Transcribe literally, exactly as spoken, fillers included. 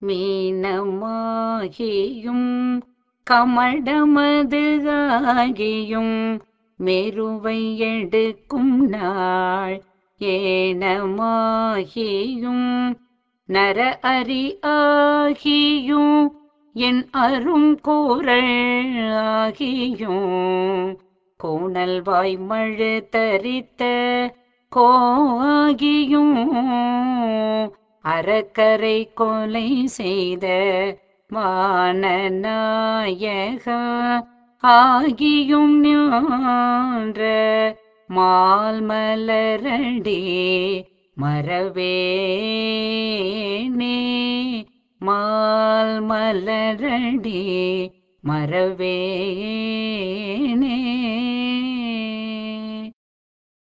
மீனமாகியும் கமடமது ஆகியும் மெருவை எடுக்கும் நாள் ஏனமாகியும் நர அரி ஆகியும் என் அரும் கூறல் ஆகியும் கோணல் வாய்மழு தரித்த கோகியும் அறக்கரை கொலை செய்த வானநாயக ஆகியும் ஞான்ற மால் மலரடி மறவேனே மால் மலரடி மறவேனே